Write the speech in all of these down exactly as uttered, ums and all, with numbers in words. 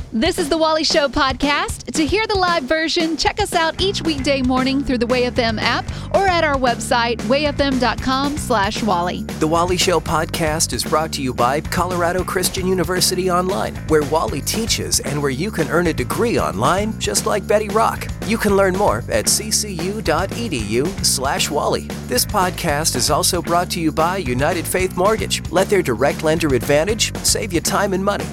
This is the Wally Show podcast. To hear the live version, check us out each weekday morning through the Way F M app or at our website, way f m dot com slash Wally. The Wally Show podcast is brought to you by Colorado Christian University Online, where Wally teaches and where you can earn a degree online just like Betty Rock. You can learn more at c c u dot e d u slash Wally. This podcast is also brought to you by United Faith Mortgage. Let their direct lender advantage save you time and money.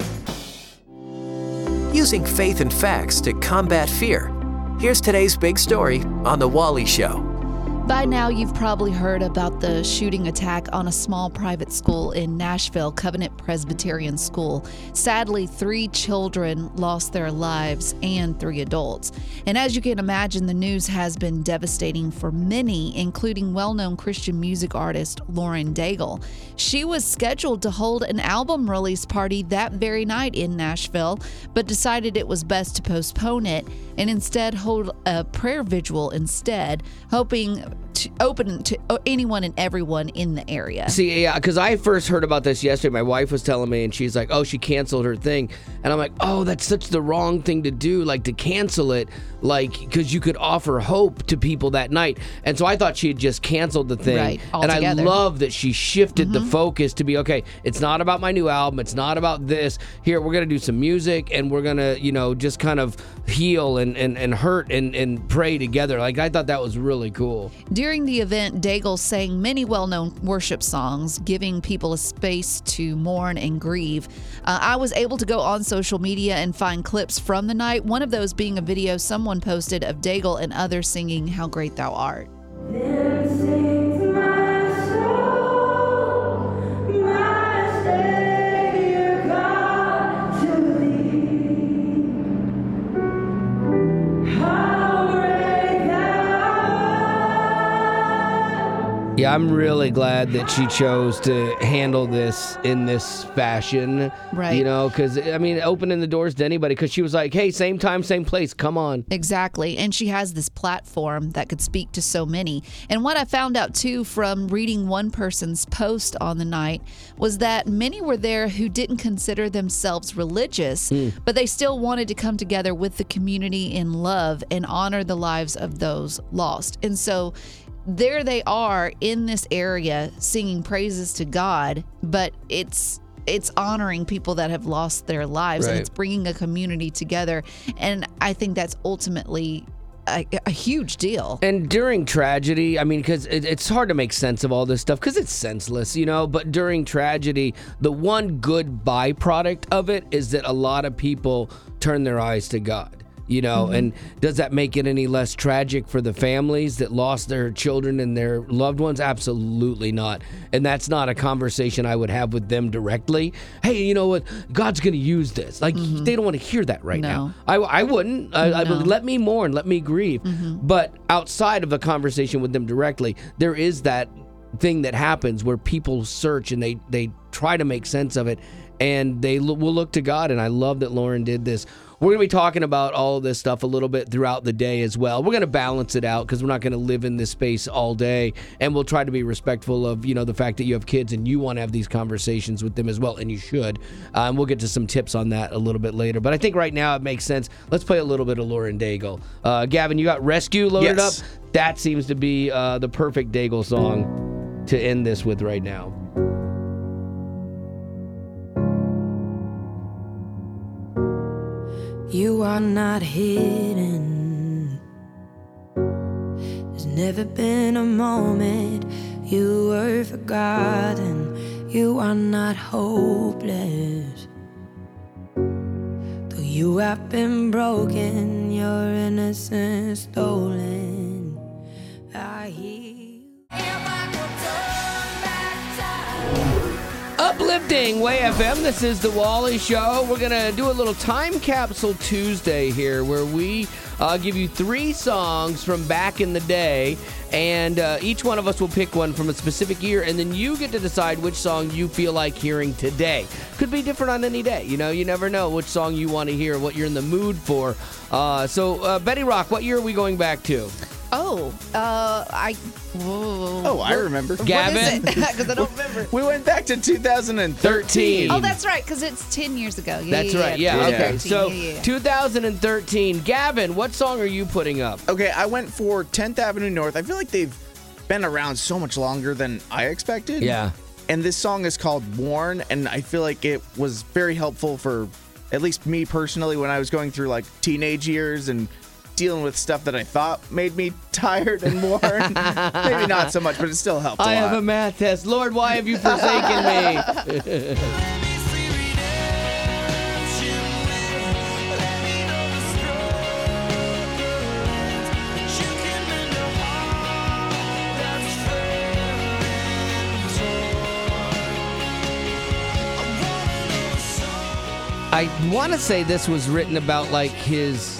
Using faith and facts to combat fear. Here's today's big story on The Wally Show. By now, you've probably heard about the shooting attack on a small private school in Nashville, Covenant Presbyterian School. Sadly, three children lost their lives and three adults. And as you can imagine, the news has been devastating for many, including well-known Christian music artist Lauren Daigle. She was scheduled to hold an album release party that very night in Nashville, but decided it was best to postpone it and instead hold a prayer vigil instead, hoping to open to anyone and everyone in the area. See, yeah, because I first heard about this yesterday. My wife was telling me, and she's like, oh, she canceled her thing. And I'm like, oh, that's such the wrong thing to do, like to cancel it, like, because you could offer hope to people that night. And so I thought she had just canceled the thing. Right, and I altogether. love that she shifted Mm-hmm. the focus to be, okay, it's not about my new album. It's not about this. Here, we're going to do some music, and we're going to, you know, just kind of heal and, and, and hurt and, and pray together. Like, I thought that was really cool. During the event, Daigle sang many well-known worship songs, giving people a space to mourn and grieve. Uh, I was able to go on social media and find clips from the night, one of those being a video someone posted of Daigle and others singing How Great Thou Art. Then sings my soul, my Savior God, to thee. How great thou art. Yeah, I'm really glad that she chose to handle this in this fashion. Right. You know, because, I mean, opening the doors to anybody, because she was like, hey, same time, same place, come on. Exactly. And she has this platform that could speak to so many. And what I found out, too, from reading one person's post on the night was that many were there who didn't consider themselves religious, Mm. but they still wanted to come together with the community in love and honor the lives of those lost. And so there they are in this area singing praises to God, but it's it's honoring people that have lost their lives, Right. and it's bringing a community together. And I think that's ultimately a, a huge deal. And during tragedy, I mean, because it, it's hard to make sense of all this stuff because it's senseless, you know, but during tragedy, the one good byproduct of it is that a lot of people turn their eyes to God. You know, Mm-hmm. and does that make it any less tragic for the families that lost their children and their loved ones? Absolutely not. And that's not a conversation I would have with them directly. Hey, you know what? God's going to use this. Like, they don't want to hear that right No. now. I, I wouldn't. I, I No. would let me mourn, let me grieve. But outside of a conversation with them directly, there is that thing that happens where people search and they, they try to make sense of it, and they l- will look to God. And I love that Lauren did this. We're going to be talking about all of this stuff a little bit throughout the day as well. We're going to balance it out because we're not going to live in this space all day, and we'll try to be respectful of, you know, the fact that you have kids and you want to have these conversations with them as well, and you should. Uh, and we'll get to some tips on that a little bit later. But I think right now it makes sense. Let's play a little bit of Lauren Daigle. Uh, Gavin, you got Rescue loaded Yes. up? That seems to be uh, the perfect Daigle song to end this with right now. You are not hidden. There's never been a moment you were forgotten. You are not hopeless. Though you have been broken, your innocence stolen. I hear you. If I could turn back time. Uplifting Way F M. This is the Wally Show. We're gonna do a little time capsule Tuesday here, where we uh, give you three songs from back in the day, and uh, each one of us will pick one from a specific year, and then you get to decide which song you feel like hearing today. Could be different on any day. You know, you never know which song you want to hear, what you're in the mood for. Uh, so, uh, Betty Rock, what year are we going back to? Oh, uh, I. Whoa. Oh, I remember. Gavin? Because I don't remember. We went back to two thousand thirteen. Oh, that's right, because it's ten years ago. Yeah, That's yeah, right. Yeah. Yeah. Okay. So Yeah, yeah, yeah. two thousand thirteen. Gavin, what song are you putting up? Okay, I went for tenth Avenue North. I feel like they've been around so much longer than I expected. Yeah. And this song is called Worn, and I feel like it was very helpful for at least me personally when I was going through like teenage years and dealing with stuff that I thought made me tired and worn. Maybe not so much, but it still helped a I lot. have a math test. Lord, why have you forsaken me? I want to say this was written about like his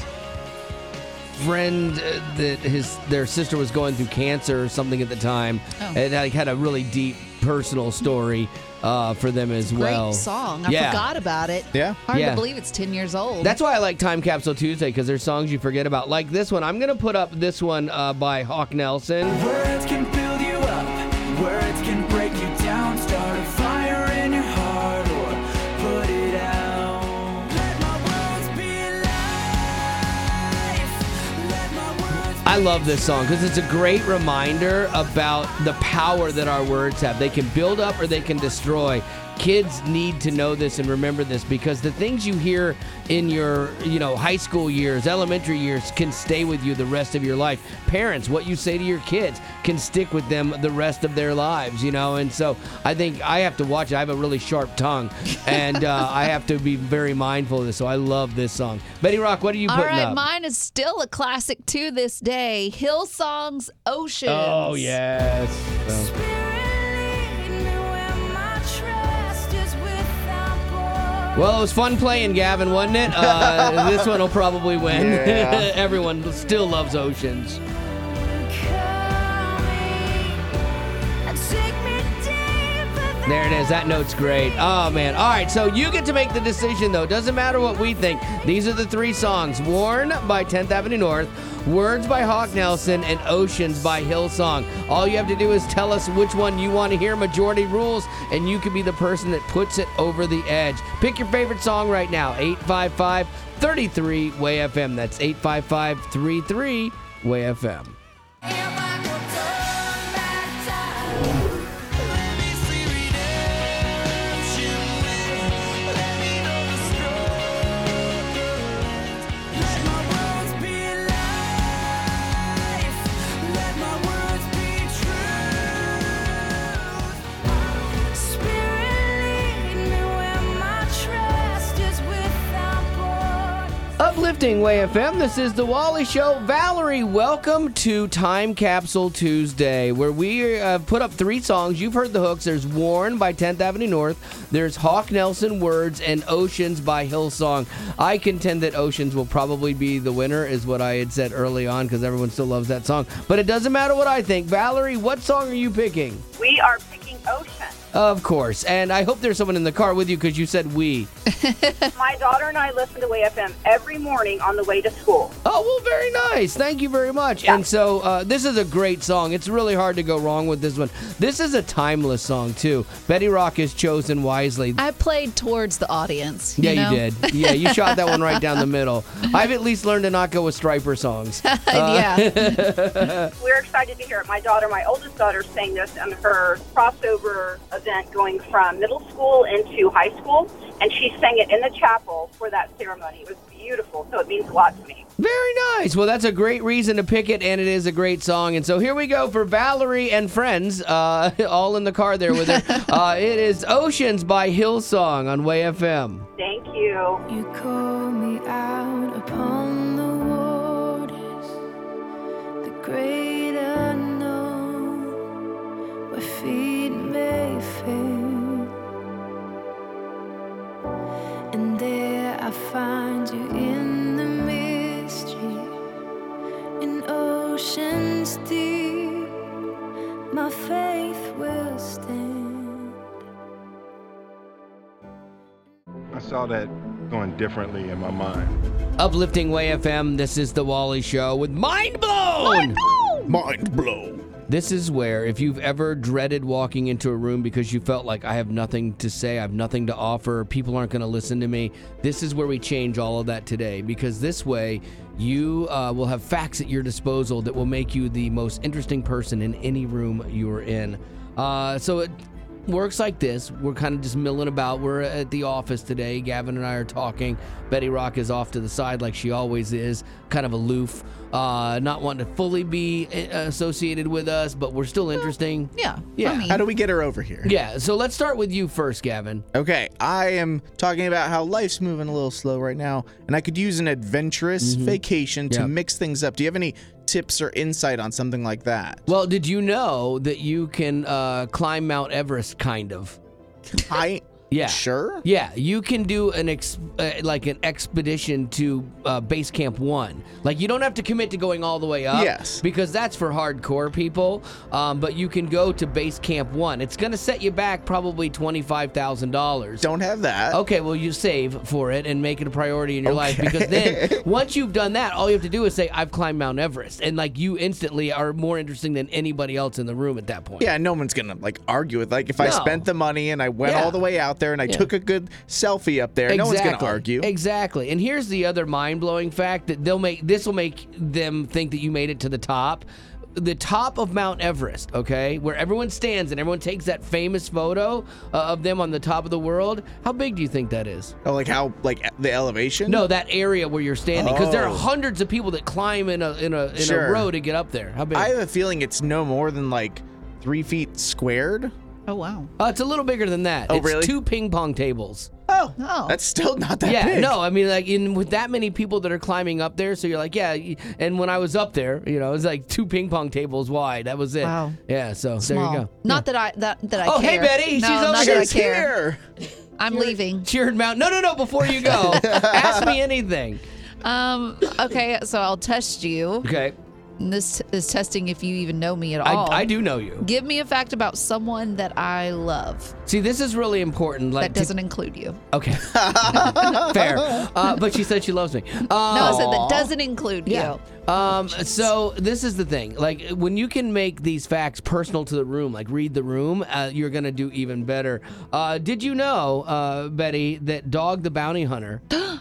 friend uh, that his their sister was going through cancer or something at the time. Oh. It like had a really deep personal story uh, for them as well. Great song. I Yeah. forgot about it. Yeah. Hard Yeah. to believe it's ten years old. That's why I like Time Capsule Tuesday, because there's songs you forget about. Like this one. I'm going to put up this one uh, by Hawk Nelson. Words can build you up, words can break you down, start a fire in your heart or put it out. Let my words be life, let my words I love this song because it's a great reminder about the power that our words have. They can build up or they can destroy. Kids need to know this and remember this, because the things you hear in your, you know, high school years, elementary years can stay with you the rest of your life. Parents, what you say to your kids can stick with them the rest of their lives, you know? And so I think I have to watch it. I have a really sharp tongue, and uh, I have to be very mindful of this. So I love this song. Betty Rock, what are you All putting right, up? mine is still a classic to this day. Hillsong's Oceans. Oh, yes. So- Spirit, lead me where my trust is without border. Well, it was fun playing, Gavin, wasn't it? Uh, this one will probably win. Yeah. Everyone still loves Oceans. Call me and take me deeper than There it is. That note's great. Oh, man. All right, so you get to make the decision, though. Doesn't matter what we think. These are the three songs. Worn by tenth Avenue North, Words by Hawk Nelson, and Oceans by Hillsong. All you have to do is tell us which one you want to hear. Majority rules, and you can be the person that puts it over the edge. Pick your favorite song right now. eight five five, three three, W A F M. That's eight five five, three three, W A F M. if I could turn back time. let me see redemption with, let me know the struggles. Let my words be life, let my words be truth. Spirit, lead me where my trust is without border. Uplifting W A F M, this is The Wally Show. Valerie, welcome to Time Capsule Tuesday, where we uh, put up three songs. You've heard the hooks. There's Worn by tenth Avenue North. There's Hawk Nelson, Words, and Oceans by Hillsong. I contend that Oceans will probably be the winner, is what I had said early on, because everyone still loves that song. But it doesn't matter what I think. Valerie, what song are you picking? We are picking Ocean. Of course. And I hope there's someone in the car with you, because you said we. My daughter and I listen to W A F M every morning on the way to school. Oh, well, very nice. Thank you very much. Yeah. And so uh, this is a great song. It's really hard to go wrong with this one. This is a timeless song, too. Betty Rock is chosen wisely. I played towards the audience. Yeah, know? you did. Yeah, you shot that one right down the middle. I've at least learned to not go with Striper songs. yeah. We're excited to hear it. My daughter, my oldest daughter, sang this in her crossover event going from middle school into high school, and she sang it in the chapel for that ceremony. It was beautiful, so it means a lot to me. Very nice. Well, that's a great reason to pick it, and it is a great song. And so here we go for Valerie and friends, uh, all in the car there with her. uh, it is Oceans by Hillsong on W A F M. Thank you. You call me out upon the waters, the great unknown, where feet may fail, and there I find you in the mystery, in oceans deep, my faith will stand. I saw that going differently in my mind. Uplifting W A F M, this is The Wally Show with Mind Blown! Mind blow. This is where, if you've ever dreaded walking into a room because you felt like I have nothing to say, I have nothing to offer, people aren't going to listen to me, this is where we change all of that today. Because this way, you uh, will have facts at your disposal that will make you the most interesting person in any room you're in. Uh, so it works like this. We're kind of just milling about. We're at the office today. Gavin and I are talking. Betty Rock is off to the side like she always is, kind of aloof, uh, not wanting to fully be associated with us, but we're still interesting. Yeah. Yeah. I mean, How do we get her over here? Yeah, so let's start with you first, Gavin. Okay, I am talking about how life's moving a little slow right now, and I could use an adventurous vacation to Yep. mix things up. Do you have any tips or insight on something like that? Well, did you know that you can uh, climb Mount Everest, kind of? I Yeah. sure. Yeah, you can do an ex- uh, like an expedition to uh, Base Camp One. Like, you don't have to commit to going all the way up. Yes. Because that's for hardcore people. Um, but you can go to Base Camp One. It's going to set you back probably twenty-five thousand dollars. Don't have that. Okay, well, you save for it and make it a priority in your life, Okay. because then once you've done that, all you have to do is say, I've climbed Mount Everest. And, like, you instantly are more interesting than anybody else in the room at that point. Yeah, no one's gonna like argue with like if I No. spent the money and I went Yeah. all the way out there and I Yeah. took a good selfie up there, no one's gonna argue. Exactly. And here's the other mind-blowing fact that they'll make this will make them think that you made it to the top. The top of Mount Everest, okay, where everyone stands and everyone takes that famous photo uh, of them on the top of the world. How big do you think that is? Oh, like how like the elevation? No, that area where you're standing, because there are Oh. hundreds of people that climb in a in a in Sure. a row to get up there. How big? I have a feeling it's no more than like three feet squared. oh, wow. uh, it's a little bigger than that. Oh, it's really? two ping pong tables. Oh, Oh. that's still not that Yeah, big. no, I mean, like, in with that many people that are climbing up there, so you're like, yeah. y- And when I was up there, you know, it was like two ping pong tables wide. That was it. Wow. Yeah, so Small. there you go. Not that I that that I Oh, hey, care. Betty, she's no, over not here. that I She's care. here. I'm leaving. Cheered Mountain. No, no, no. Before you go, ask me anything. Um. Okay. So I'll test you. Okay. And this is testing if you even know me at I, all. I do know you. Give me a fact about someone that I love. See, this is really important. Like, That to- doesn't include you. okay. Fair. Uh, but she said she loves me. Uh, No, I said that doesn't include Yeah. you. Um, so this is the thing. Like, when you can make these facts personal to the room, like read the room, uh, you're gonna do even better. Uh, did you know, uh, Betty, that Dog the Bounty Hunter?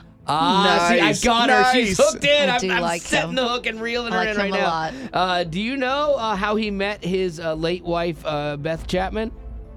Ah, Nice, see, I got her. She's nice. hooked in. I I'm, do I'm like setting him. the hook and reeling I her like in right him a now. lot. Uh, do you know uh, how he met his uh, late wife, uh, Beth Chapman?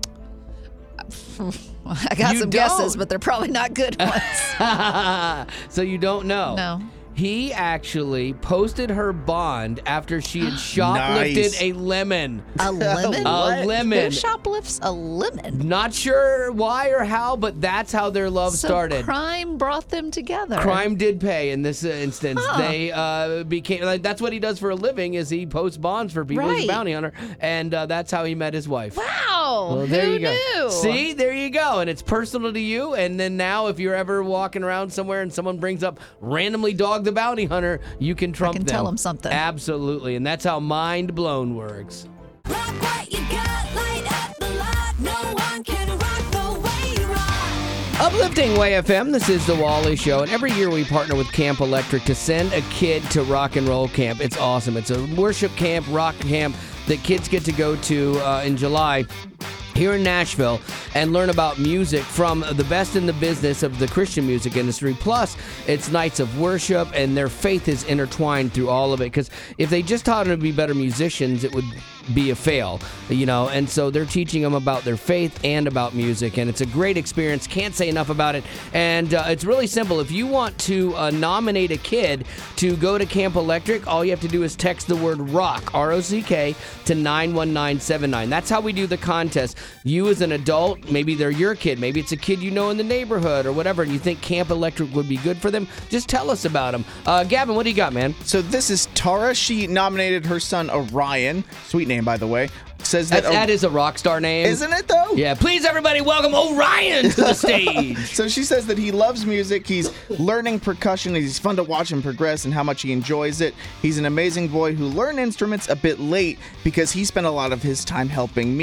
I got You some guesses, don't. but they're probably not good ones. So you don't know? No. He actually posted her bond after she had shoplifted Nice. a lemon. A lemon? A lemon. Who shoplifts a lemon? Not sure why or how, but that's how their love So started. crime brought them together. Crime did pay in this uh, instance. Huh. They uh, became like that's what he does for a living. Is he posts bonds for people? He's a Right. bounty hunter, and uh, that's how he met his wife. Wow. Well, there Who you go. knew? See, there you go, and it's personal to you. And then now, if you're ever walking around somewhere and someone brings up randomly Dog the Bounty Hunter, you can trump can them. tell 'em something. Absolutely, and that's how Mind Blown works. Rock what you got, light up the lot. No one can rock the way you rock. Uplifting Way F M, this is the Wally Show, and every year we partner with Camp Electric to send a kid to rock and roll camp. It's awesome. It's a worship camp, rock camp that kids get to go to uh, in July here in Nashville and learn about music from the best in the business of the Christian music industry. Plus, it's nights of worship, and their faith is intertwined through all of it. Because if they just taught them to be better musicians, it would be a fail, you know. And so they're teaching them about their faith and about music, and it's a great experience. Can't say enough about it. And uh, it's really simple. If you want to uh, nominate a kid to go to Camp Electric, all you have to do is text the word ROCK, R O C K, to nine one nine seven nine. That's how we do the contest. You as an adult, maybe they're your kid, maybe it's a kid you know in the neighborhood or whatever, and you think Camp Electric would be good for them, just tell us about them. Uh, Gavin, what do you got, man? So this is Tara. She nominated her son Orion. Sweet name, by the way. Says that, That, that is a rock star name. isn't it though? Yeah, please everybody welcome Orion to the stage. So she says that he loves music, he's learning percussion, he's fun to watch him progress and how much he enjoys it. He's an amazing boy who learned instruments a bit late because he spent a lot of his time helping me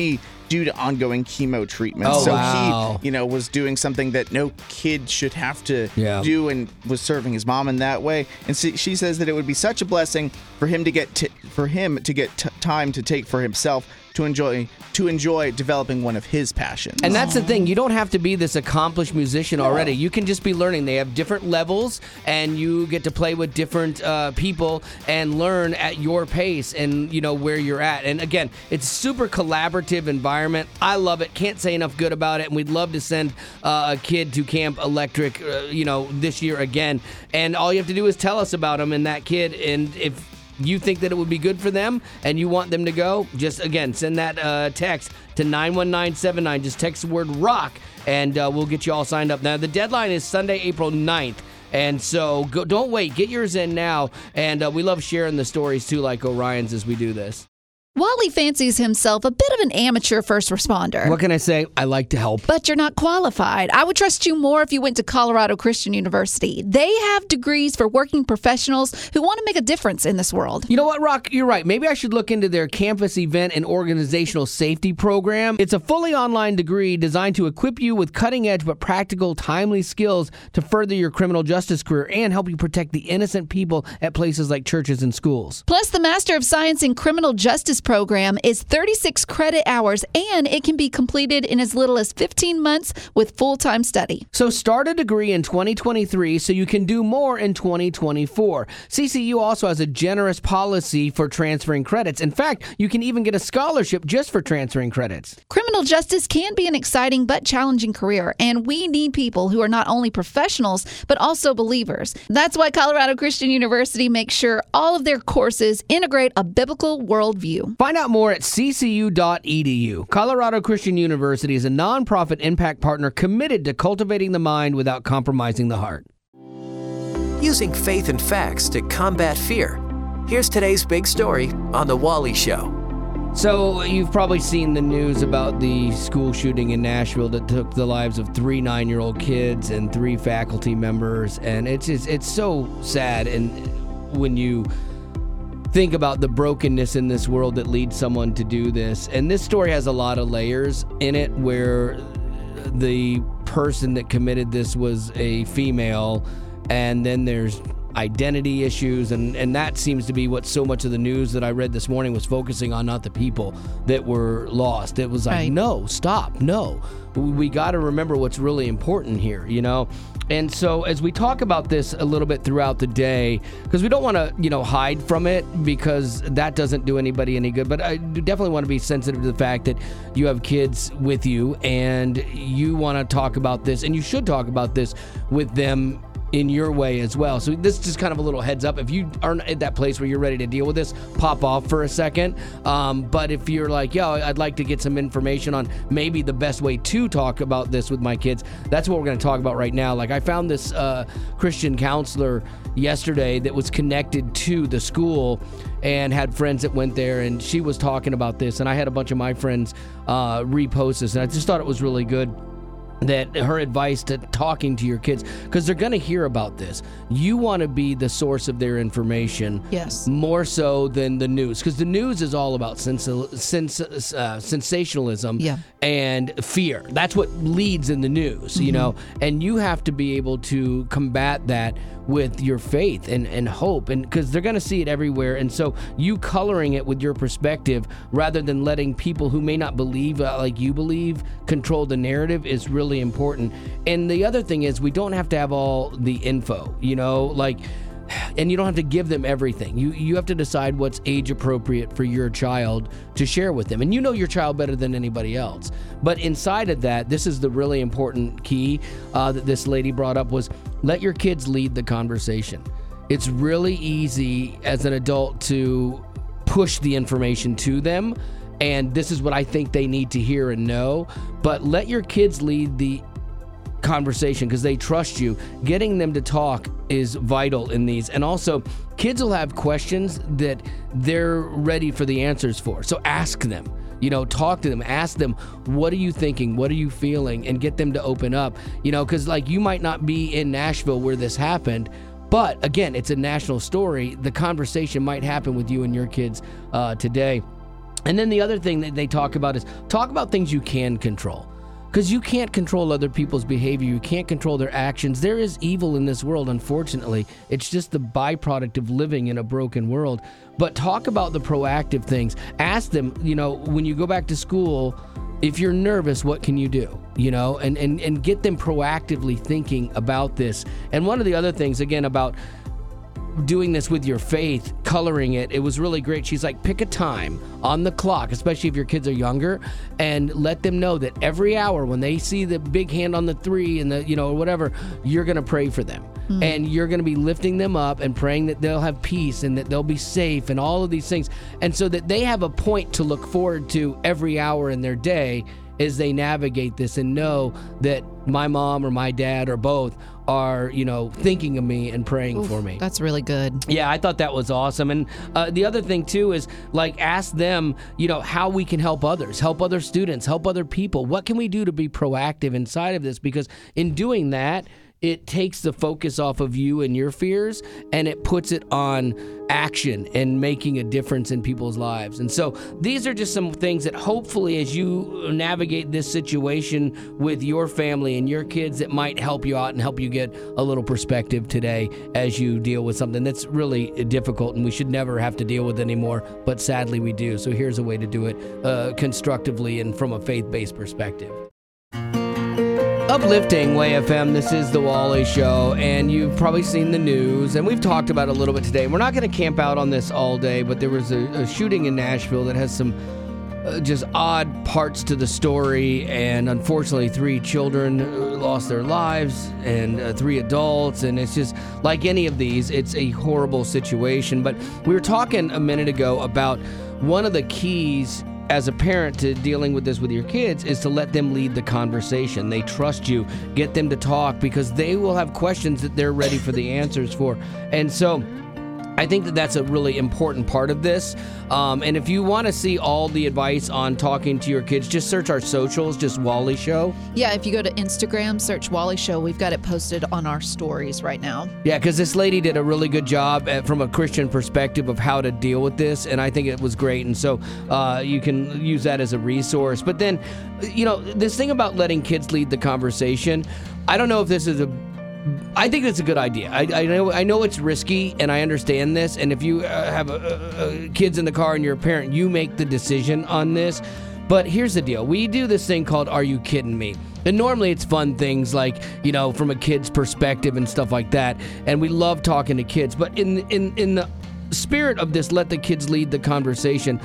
due to ongoing chemo treatments. Oh, so wow. he, you know, was doing something that no kid should have to Yeah. do, and was serving his mom in that way. And so she says that it would be such a blessing for him to get t- for him to get t- time to take for himself to enjoy to enjoy developing one of his passions. And that's the thing. You don't have to be this accomplished musician already. You can just be learning. They have different levels, and you get to play with different uh, people and learn at your pace and, you know, where you're at. And again, it's super collaborative environment. I love it. Can't say enough good about it. And we'd love to send uh, a kid to Camp Electric, uh, you know, this year again. And all you have to do is tell us about them and that kid. And if you think that it would be good for them and you want them to go, just, again, send that uh, text to nine one nine seven nine. Just text the word rock, and uh, we'll get you all signed up. Now, the deadline is Sunday, April ninth. And so go, don't wait. Get yours in now. And uh, we love sharing the stories, too, like Orion's, as we do this. Wally fancies himself a bit of an amateur first responder. What can I say? I like to help. But you're not qualified. I would trust you more if you went to Colorado Christian University. They have degrees for working professionals who want to make a difference in this world. You know what, Rock? You're right. Maybe I should look into their campus event and organizational safety program. It's a fully online degree designed to equip you with cutting-edge but practical, timely skills to further your criminal justice career and help you protect the innocent people at places like churches and schools. Plus, the Master of Science in Criminal Justice program is thirty-six credit hours, and it can be completed in as little as fifteen months with full-time study. So start a degree in twenty twenty-three so you can do more in twenty twenty-four. C C U also has a generous policy for transferring credits. In fact, you can even get a scholarship just for transferring credits. Criminal justice can be an exciting but challenging career, and we need people who are not only professionals but also believers. That's why Colorado Christian University makes sure all of their courses integrate a biblical worldview. Find out more at c c u dot e d u. Colorado Christian University is a nonprofit impact partner committed to cultivating the mind without compromising the heart. Using faith and facts to combat fear. Here's today's big story on The Wally Show. So you've probably seen the news about the school shooting in Nashville that took the lives of three nine-year-old kids and three faculty members, and it's just, it's so sad. And when you think about the brokenness in this world that leads someone to do this, and this story has a lot of layers in it, where the person that committed this was a female, and then there's identity issues, and, and that seems to be what so much of the news that I read this morning was focusing on, not the people that were lost. It was like, Right. no, stop, no. We, we got to remember what's really important here, you know? And so as we talk about this a little bit throughout the day, because we don't want to, you know, hide from it, because that doesn't do anybody any good, but I do definitely want to be sensitive to the fact that you have kids with you and you want to talk about this, and you should talk about this with them in your way as well. So this is just kind of a little heads up. If you aren't at that place where you're ready to deal with this, pop off for a second. Um, but if you're like, yo, I'd like to get some information on maybe the best way to talk about this with my kids, that's what we're going to talk about right now. Like, I found this uh, Christian counselor yesterday that was connected to the school and had friends that went there, and she was talking about this, and I had a bunch of my friends uh, repost this, and I just thought it was really good, that her advice to talking to your kids, because they're going to hear about this. You want to be the source of their information, Yes. more so than the news, because the news is all about sens- sens- uh, sensationalism Yeah. and fear. That's what leads in the news, you know, and you have to be able to combat that with your faith and, and hope, and because they're going to see it everywhere. And so you coloring it with your perspective rather than letting people who may not believe uh, like you believe control the narrative is really important. And the other thing is, we don't have to have all the info, you know, like, and you don't have to give them everything. You you have to decide what's age appropriate for your child to share with them. And you know your child better than anybody else. But inside of that, this is the really important key uh, that this lady brought up, was let your kids lead the conversation. It's really easy as an adult to push the information to them, and this is what I think they need to hear and know. But let your kids lead the conversation, because they trust you. Getting them to talk is vital in these. And also, kids will have questions that they're ready for the answers for. So ask them, you know, talk to them, ask them, what are you thinking? What are you feeling? And get them to open up, you know, because like, you might not be in Nashville where this happened, but again, it's a national story. The conversation might happen with you and your kids uh, today. And then the other thing that they talk about is talk about things you can control. Because you can't control other people's behavior. You can't control their actions. There is evil in this world, unfortunately. It's just the byproduct of living in a broken world. But talk about the proactive things. Ask them, you know, when you go back to school, if you're nervous, what can you do? You know, and, and, and get them proactively thinking about this. And one of the other things, again, about doing this with your faith, coloring it, it was really great. She's like, pick a time on the clock, especially if your kids are younger, and let them know that every hour when they see the big hand on the three and the, you know, whatever, you're going to pray for them. Mm. And you're going to be lifting them up and praying that they'll have peace and that they'll be safe and all of these things. And so that they have a point to look forward to every hour in their day as they navigate this and know that my mom or my dad or both are, you know, thinking of me and praying Oof, for me. That's really good. Yeah, I thought that was awesome. And uh, the other thing, too, is, like, ask them, you know, how we can help others, help other students, help other people. What can we do to be proactive inside of this? Because in doing that, it takes the focus off of you and your fears, and it puts it on action and making a difference in people's lives. And so these are just some things that hopefully as you navigate this situation with your family and your kids, that might help you out and help you get a little perspective today as you deal with something that's really difficult and we should never have to deal with anymore, but sadly we do. So here's a way to do it uh, constructively and from a faith-based perspective. Uplifting Way F M, this is The Wally Show, and you've probably seen the news, and we've talked about it a little bit today. We're not going to camp out on this all day, but there was a, a shooting in Nashville that has some uh, just odd parts to the story, and unfortunately three children uh, lost their lives, and uh, three adults, and it's just like any of these, it's a horrible situation. But we were talking a minute ago about one of the keys as a parent to dealing with this with your kids is to let them lead the conversation. They trust you. Get them to talk because they will have questions that they're ready for the answers for. And so I think that that's a really important part of this. Um, and if you want to see all the advice on talking to your kids, just search our socials, just Wally Show. Yeah, if you go to Instagram, search Wally Show. We've got it posted on our stories right now. Yeah, because this lady did a really good job at, from a Christian perspective of how to deal with this, and I think it was great. And so uh, you can use that as a resource. But then, you know, this thing about letting kids lead the conversation, I don't know if this is a I think it's a good idea. I, I know I know it's risky, and I understand this. And if you uh, have uh, uh, kids in the car and you're a parent, you make the decision on this. But here's the deal. We do this thing called Are You Kidding Me? And normally it's fun things like, you know, from a kid's perspective and stuff like that. And we love talking to kids. But in in, in the spirit of this, let the kids lead the conversation,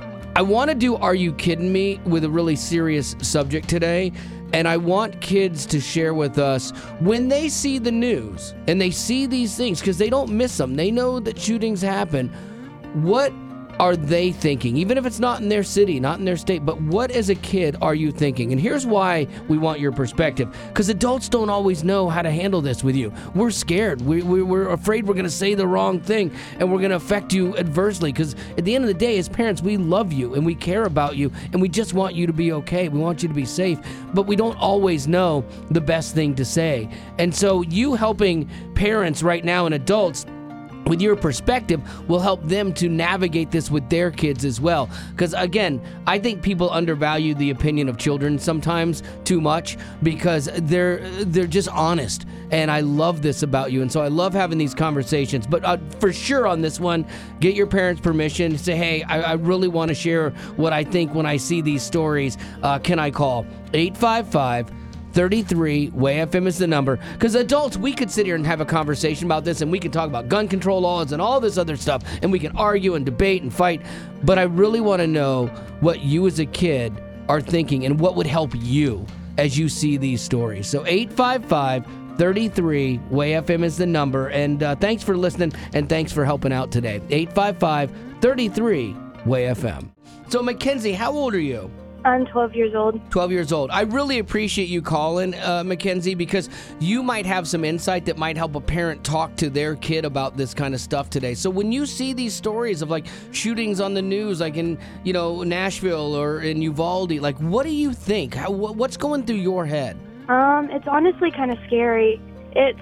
I want to do Are You Kidding Me? With a really serious subject today. And I want kids to share with us when they see the news and they see these things, because they don't miss them. They know that shootings happen. What are they thinking? Even if it's not in their city, not in their state, but what as a kid are you thinking? And here's why we want your perspective. Because adults don't always know how to handle this with you. We're scared. We, we, we're afraid we're going to say the wrong thing and we're going to affect you adversely. Because at the end of the day, as parents, we love you and we care about you and we just want you to be okay. We want you to be safe. But we don't always know the best thing to say. And so you helping parents right now and adults with your perspective will help them to navigate this with their kids as well. Because again, I think people undervalue the opinion of children sometimes too much because they're they're just honest. And I love this about you. And so I love having these conversations. But uh, for sure on this one, get your parents' permission. Say, hey, I, I really want to share what I think when I see these stories. Uh, can I call? eight five five, thirty-three, W A Y F M is the number. Because adults, we could sit here and have a conversation about this, and we can talk about gun control laws and all this other stuff, and we can argue and debate and fight. But I really want to know what you as a kid are thinking and what would help you as you see these stories. So eight five five, thirty-three, W A Y F M is the number. And uh, thanks for listening, and thanks for helping out today. eight five five, thirty-three, W A Y F M. So Mackenzie, how old are you? I'm twelve years old. twelve years old. I really appreciate you calling, uh, Mackenzie, because you might have some insight that might help a parent talk to their kid about this kind of stuff today. So when you see these stories of like shootings on the news, like in, you know, Nashville or in Uvalde, like what do you think? How, what's going through your head? Um, it's honestly kind of scary. It's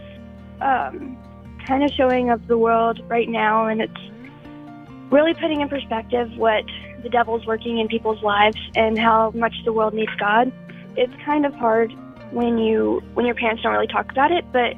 um, kind of showing up the world right now, and it's really putting in perspective what the devil's working in people's lives and how much the world needs God. It's kind of hard when you when your parents don't really talk about it, but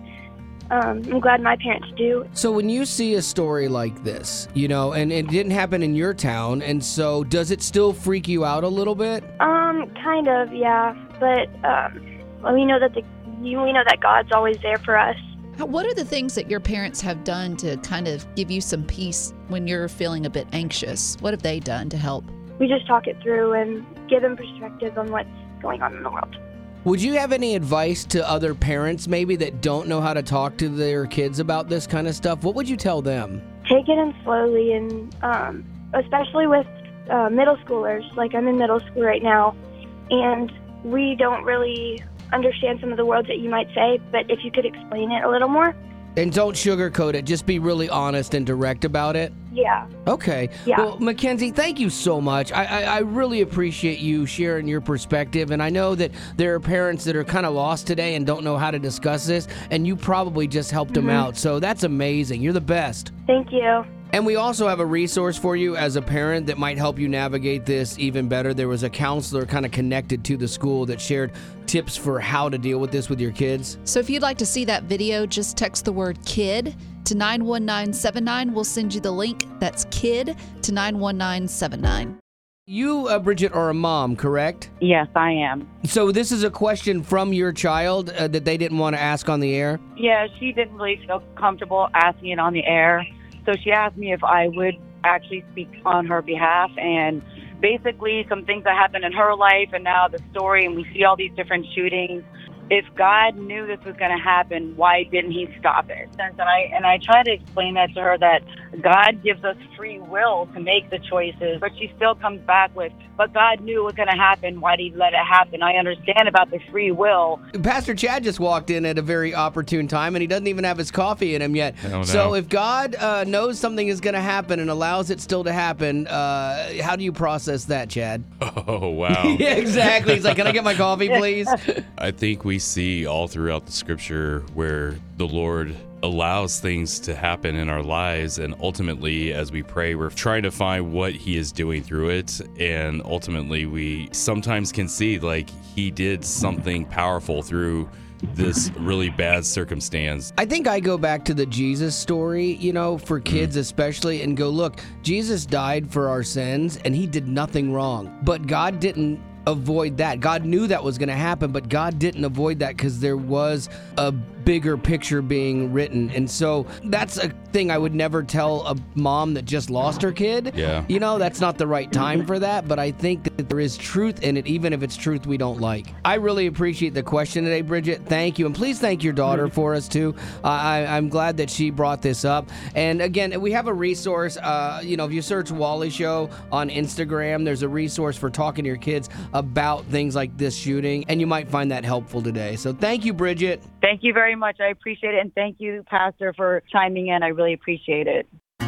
um, I'm glad my parents do. So when you see a story like this, you know, and it didn't happen in your town, and so does it still freak you out a little bit? Um, kind of, yeah. But um, well, we know that the you, we know that God's always there for us. How- What are the things that your parents have done to kind of give you some peace when you're feeling a bit anxious? What have they done to help? We just talk it through and give them perspective on what's going on in the world. Would you have any advice to other parents maybe that don't know how to talk to their kids about this kind of stuff? What would you tell them? Take it in slowly, and um, especially with uh, middle schoolers. Like, I'm in middle school right now, and we don't really understand some of the words that you might say, but if you could explain it a little more. And don't sugarcoat it. Just be really honest and direct about it. Yeah. Okay. Yeah. Well, Mackenzie, thank you so much. I, I, I really appreciate you sharing your perspective. And I know that there are parents that are kind of lost today and don't know how to discuss this, and you probably just helped them out. So that's amazing. You're the best. Thank you. And we also have a resource for you as a parent that might help you navigate this even better. There was a counselor kind of connected to the school that shared tips for how to deal with this with your kids. So if you'd like to see that video, just text the word KID to nine one nine seven nine. We'll send you the link. That's KID to nine one nine seven nine. You, uh, Bridget, are a mom, correct? Yes, I am. So this is a question from your child uh, that they didn't want to ask on the air? Yeah, she didn't really feel comfortable asking it on the air. So she asked me if I would actually speak on her behalf, and basically some things that happened in her life and now the story, and we see all these different shootings. If God knew this was going to happen, why didn't he stop it? And I and I try to explain that to her, that God gives us free will to make the choices, but she still comes back with, but God knew it was going to happen. Why did he let it happen? I understand about the free will. Pastor Chad just walked in at a very opportune time, and he doesn't even have his coffee in him yet. Oh, no. So if God uh, knows something is going to happen and allows it still to happen, uh, how do you process that, Chad? Oh, wow. Yeah, exactly. He's like, can I get my coffee, please? I think we see all throughout the scripture where the Lord allows things to happen in our lives, and ultimately as we pray, we're trying to find what he is doing through it, and ultimately we sometimes can see like he did something powerful through this really bad circumstance. I think I go back to the Jesus story, you know, for kids especially, and go, look, Jesus died for our sins and he did nothing wrong, but God didn't avoid that. God knew that was going to happen, but God didn't avoid that because there was a bigger picture being written. And so that's a thing I would never tell a mom that just lost her kid. Yeah. You know, that's not the right time for that, but I think that there is truth in it, even if it's truth we don't like. I really appreciate the question today, Bridget. Thank you. And please thank your daughter for us too. Uh, I, I'm glad that she brought this up. And again, we have a resource. Uh, you know, if you search Wally Show on Instagram, there's a resource for talking to your kids about things like this shooting, and you might find that helpful today. So thank you, Bridget. Thank you very much. I appreciate it. And thank you, Pastor, for chiming in. I really appreciate it.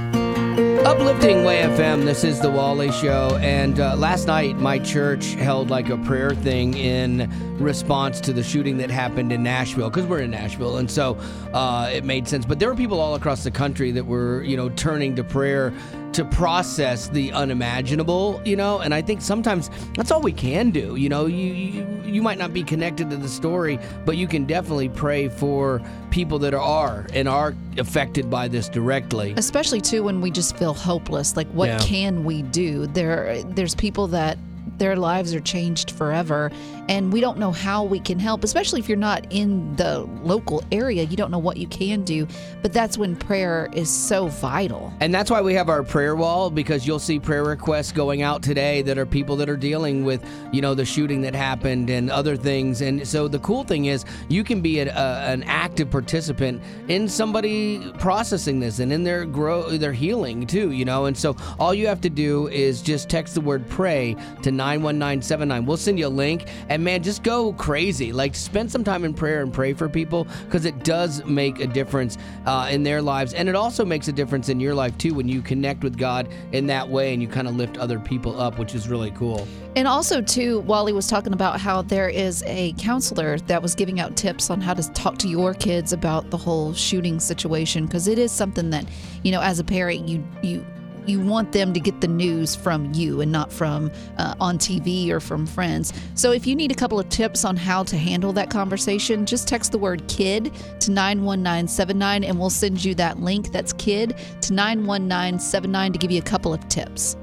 Uplifting Way F M, this is the Wally Show, and uh, last night my church held like a prayer thing in response to the shooting that happened in Nashville, because we're in Nashville, and so uh, it made sense. But there were people all across the country that were, you know, turning to prayer to process the unimaginable, you know, and I think sometimes that's all we can do. You know, you, you you might not be connected to the story, but you can definitely pray for people that are and are affected by this directly. Especially too when we just feel hopeless. Like, what Yeah. can we do? There, there's people that their lives are changed forever, and we don't know how we can help, especially if you're not in the local area. You don't know what you can do, but that's when prayer is so vital. And that's why we have our prayer wall, because you'll see prayer requests going out today that are people that are dealing with, you know, the shooting that happened and other things. And so the cool thing is you can be a, a, an active participant in somebody processing this and in their grow, their healing too, you know. And so all you have to do is just text the word pray to nine one nine seven nine. We'll send you a link, and man, just go crazy. Like, spend some time in prayer and pray for people, because it does make a difference uh, in their lives, and it also makes a difference in your life too when you connect with God in that way and you kind of lift other people up, which is really cool. And also, too, Wally was talking about how there is a counselor that was giving out tips on how to talk to your kids about the whole shooting situation, because it is something that, you know, as a parent, you you you want them to get the news from you and not from uh, on T V or from friends. So if you need a couple of tips on how to handle that conversation, just text the word KID to nine one nine seven nine and we'll send you that link. That's KID to nine one nine seven nine to give you a couple of tips.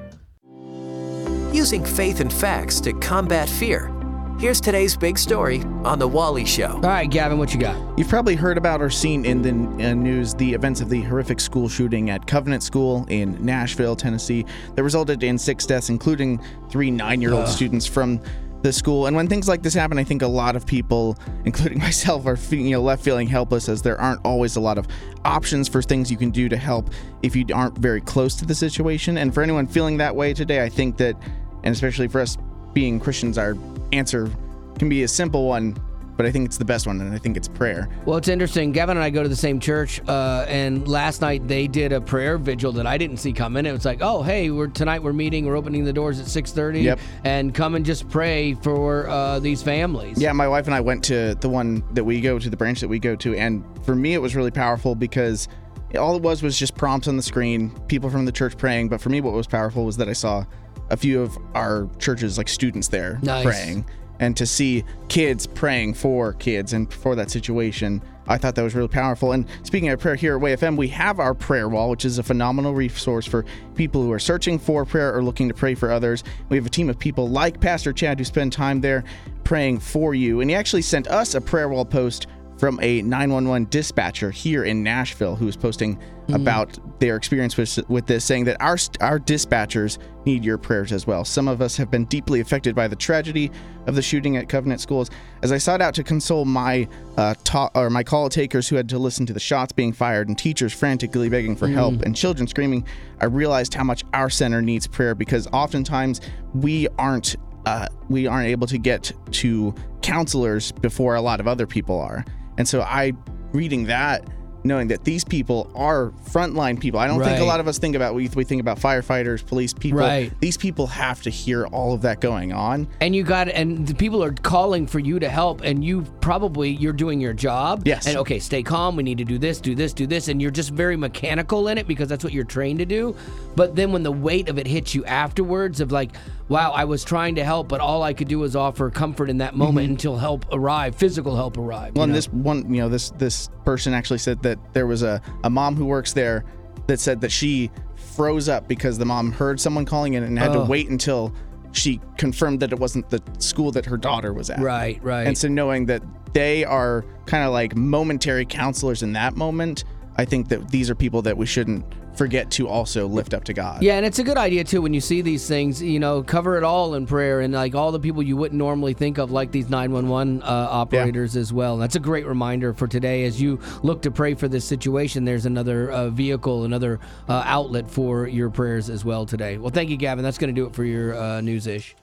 Using faith and facts to combat fear. Here's today's big story on The Wally Show. All right, Gavin, what you got? You've probably heard about or seen in the uh, news the events of the horrific school shooting at Covenant School in Nashville, Tennessee, that resulted in six deaths, including three nine-year-old Ugh. students from the school. And when things like this happen, I think a lot of people, including myself, are fe- you know, left feeling helpless, as there aren't always a lot of options for things you can do to help if you aren't very close to the situation. And for anyone feeling that way today, I think that, and especially for us being Christians, our answer can be a simple one, but I think it's the best one, and I think it's prayer. Well, it's interesting. Gavin and I go to the same church, uh, and last night they did a prayer vigil that I didn't see coming. It was like, oh, hey, we're tonight we're meeting, we're opening the doors at six thirty, Yep. and come and just pray for uh, these families. Yeah, my wife and I went to the one that we go to, the branch that we go to, and for me it was really powerful because all it was was just prompts on the screen, people from the church praying, but for me what was powerful was that I saw a few of our churches, like students there, Nice. praying. And to see kids praying for kids and for that situation, I thought that was really powerful. And speaking of prayer, here at W A F M, we have our prayer wall, which is a phenomenal resource for people who are searching for prayer or looking to pray for others. We have a team of people like Pastor Chad who spend time there praying for you. And he actually sent us a prayer wall post from a nine one one dispatcher here in Nashville who was posting mm. about their experience with, with this, saying that our our dispatchers need your prayers as well. Some of us have been deeply affected by the tragedy of the shooting at Covenant Schools. As I sought out to console my uh, ta- or my call takers who had to listen to the shots being fired and teachers frantically begging for mm. help and children screaming, I realized how much our center needs prayer, because oftentimes we aren't uh, we aren't able to get to counselors before a lot of other people are. And so I, reading that, knowing that these people are frontline people. I don't Right. think a lot of us think about, we, we think about firefighters, police people. Right. These people have to hear all of that going on. And you got, and the people are calling for you to help, and you probably, you're doing your job. Yes. And okay, stay calm. We need to do this, do this, do this. And you're just very mechanical in it because that's what you're trained to do. But then when the weight of it hits you afterwards of like, wow, I was trying to help, but all I could do was offer comfort in that moment mm-hmm. until help arrived, physical help arrived. Well, and know? this one, you know, this this person actually said that there was a, a mom who works there that said that she froze up because the mom heard someone calling in and had Oh. to wait until she confirmed that it wasn't the school that her daughter was at. Right, right. And so knowing that they are kind of like momentary counselors in that moment, I think that these are people that we shouldn't forget to also lift up to God. Yeah, and it's a good idea too when you see these things, you know, cover it all in prayer, and like all the people you wouldn't normally think of, like these nine one one uh, operators yeah. as well. That's a great reminder for today as you look to pray for this situation. There's another uh, vehicle, another uh, outlet for your prayers as well today. Well, thank you, Gavin. That's going to do it for your uh, news-ish.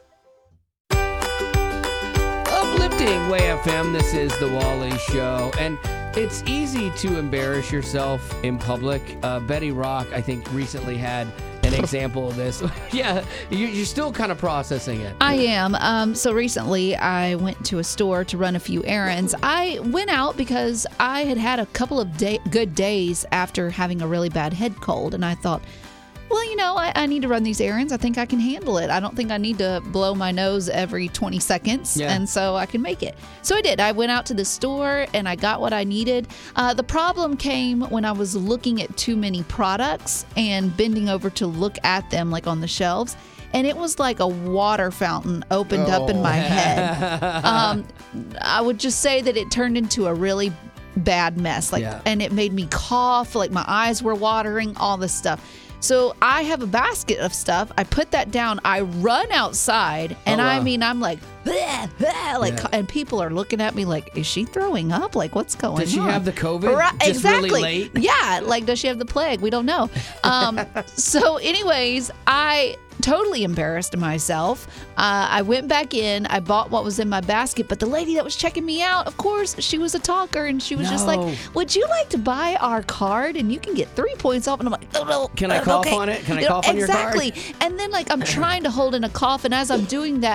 Uplifting W A F M, this is The Wally Show, and it's easy to embarrass yourself in public. Uh, Betty Rock, I think, recently had an example of this. Yeah, you, you're still kind of processing it. I am. Um, so recently, I went to a store to run a few errands. I went out because I had had a couple of day- good days after having a really bad head cold, and I thought, well, you know, I, I need to run these errands. I think I can handle it. I don't think I need to blow my nose every twenty seconds, yeah. and so I can make it. So I did. I went out to the store, and I got what I needed. Uh, the problem came when I was looking at too many products and bending over to look at them, like on the shelves, and it was like a water fountain opened oh. up in my head. um, I would just say that it turned into a really bad mess, like, yeah. and it made me cough, like my eyes were watering, all this stuff. So I have a basket of stuff. I put that down. I run outside, and oh, wow. I mean, I'm like, bleh, bleh, like, yeah. and people are looking at me like, is she throwing up? Like, what's going on? Does she have the COVID? Right, just exactly. really late? Yeah, like, does she have the plague? We don't know. Um, so, anyways, I totally embarrassed myself. Uh, I went back in. I bought what was in my basket, but the lady that was checking me out, of course, she was a talker, and she was no. just like, would you like to buy our card? And you can get three points off. And I'm like, oh, no. Can I uh, cough okay. on it? Can I You know, cough on your card? Exactly. And then, like, I'm trying to hold in a cough, and as I'm doing that,